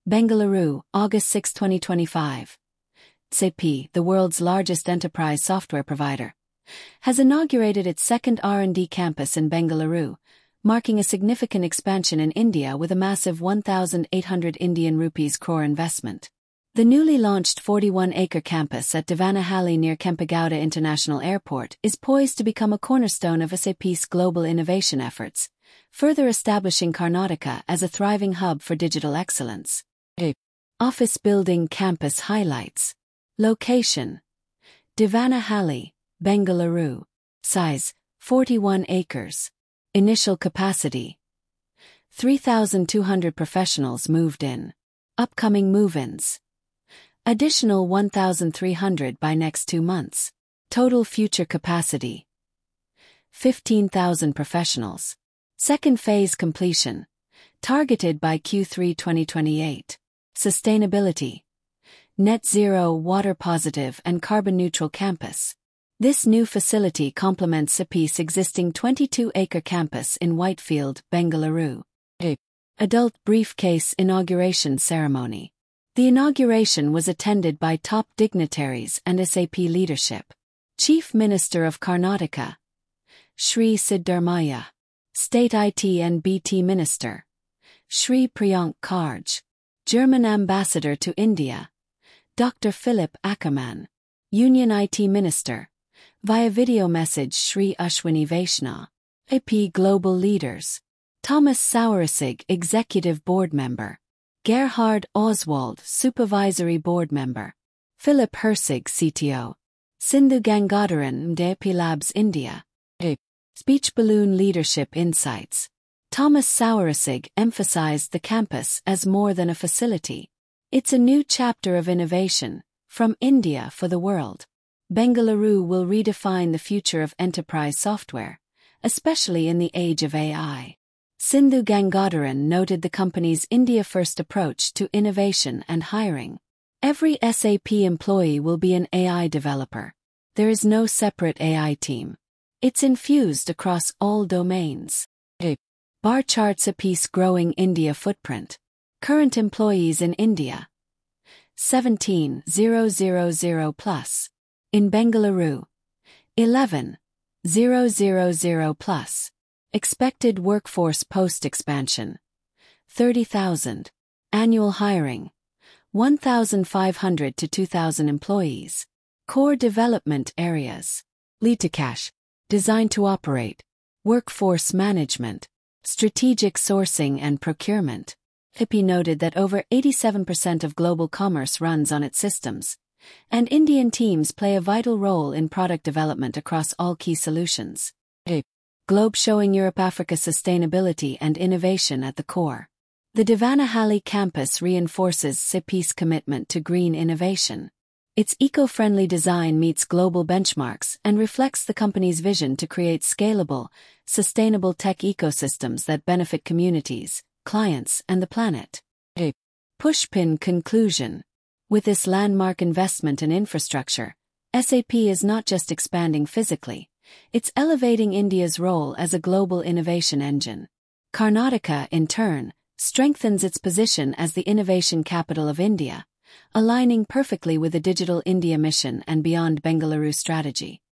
Bengaluru, August 6, 2025. SAP, the world's largest enterprise software provider, has inaugurated its second R&D campus in Bengaluru, marking a significant expansion in India with a massive 1,800 Indian rupees crore investment. The newly launched 41-acre campus at Devanahalli near Kempegowda International Airport is poised to become a cornerstone of SAP's global innovation efforts, further establishing Karnataka as a thriving hub for digital excellence. Office building campus highlights. Location: Devanahalli, Bengaluru. Size: 41 acres. Initial capacity: 3,200 professionals moved in. Upcoming move-ins: additional 1,300 by next 2 months. Total future capacity: 15,000 professionals. Second phase completion, targeted by Q3 2028. Sustainability: net zero, water positive and carbon neutral campus. This new facility complements SAP's existing 22-acre campus in Whitefield, Bengaluru. Adult briefcase inauguration ceremony. The inauguration was attended by top dignitaries and SAP leadership. Chief Minister of Karnataka, Shri Siddaramaiah. State IT and BT Minister, Shri Priyank Kharge. German Ambassador to India, Dr. Philip Ackermann. Union IT Minister, via video message Shri Ashwini Vaishnaw. AP Global Leaders: Thomas Sauersig, Executive Board Member. Gerhard Oswald, Supervisory Board Member. Philip Hersig, CTO. Sindhu Gangadharan, MD Labs India. Speech balloon leadership insights. Thomas Sauersig emphasized the campus as more than a facility. It's a new chapter of innovation, from India for the world. Bengaluru will redefine the future of enterprise software, especially in the age of AI. Sindhu Gangadharan noted the company's India-first approach to innovation and hiring. Every SAP employee will be an AI developer. There is no separate AI team. It's infused across all domains. Bar charts: SAP's growing India footprint. Current employees in India: 17,000 plus. In Bengaluru: 11,000 plus. Expected workforce post-expansion: 30,000. Annual hiring: 1,500 to 2,000 employees. Core development areas: lead to cash, design to operate, workforce management, strategic sourcing and procurement. SAP noted that over 87% of global commerce runs on its systems, and Indian teams play a vital role in product development across all key solutions. Globe showing Europe-Africa sustainability and innovation at the core. The Devanahalli campus reinforces SAP's commitment to green innovation. Its eco-friendly design meets global benchmarks and reflects the company's vision to create scalable, sustainable tech ecosystems that benefit communities, clients, and the planet. Pushpin conclusion. With this landmark investment in infrastructure, SAP is not just expanding physically, it's elevating India's role as a global innovation engine. Karnataka, in turn, strengthens its position as the innovation capital of India, aligning perfectly with the Digital India mission and Beyond Bengaluru strategy.